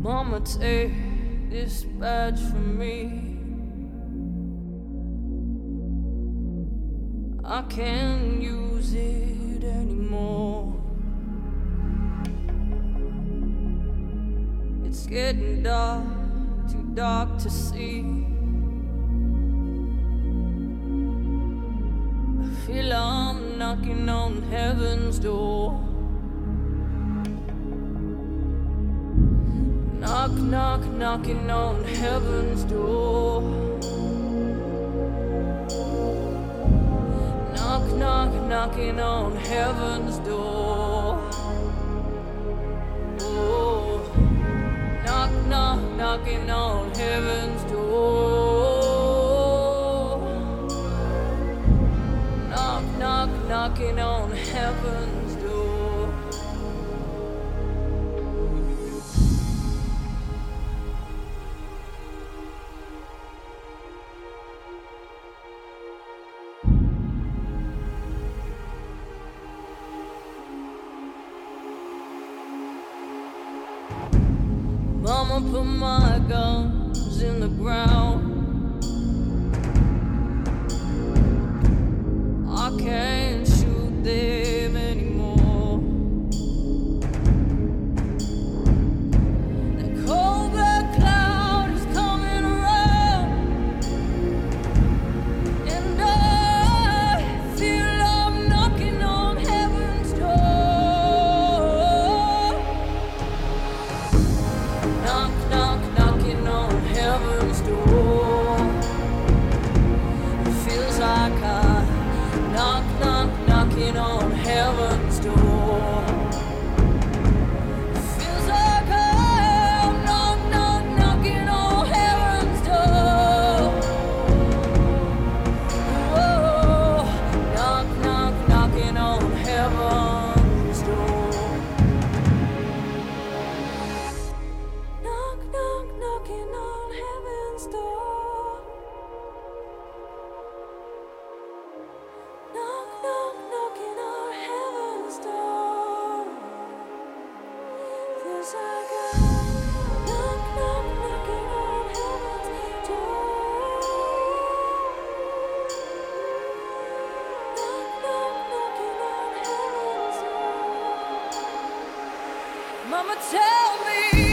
Mama, take this badge from me. I can't use it anymore. It's getting dark, too dark to see. I feel I'm knocking on heaven's door. Knock, knock, knocking on heaven's door. Knock, knock, knocking on heaven's door. Oh, knock, knock, knocking on heaven's door. Knock, knock, knocking on heaven's door. Mama, put my guns in the ground. I can't shoot them anymore. The cold black cloud is coming around, and I feel I'm knocking on heaven's door. Knock, knock, knocking on heaven's door. It feels like I knock, knock, knocking on heaven's door. It feels like I'm knock, knock, knocking on heaven's door. Whoa, knock, knock, knocking on heaven's door. Knock, knock, knocking on heaven's door. Knock, knock, knocking on heaven's door. Feels like a knock, knock, knocking on heaven's door. Knock, knock, knocking on heaven's door. Mama, tell me.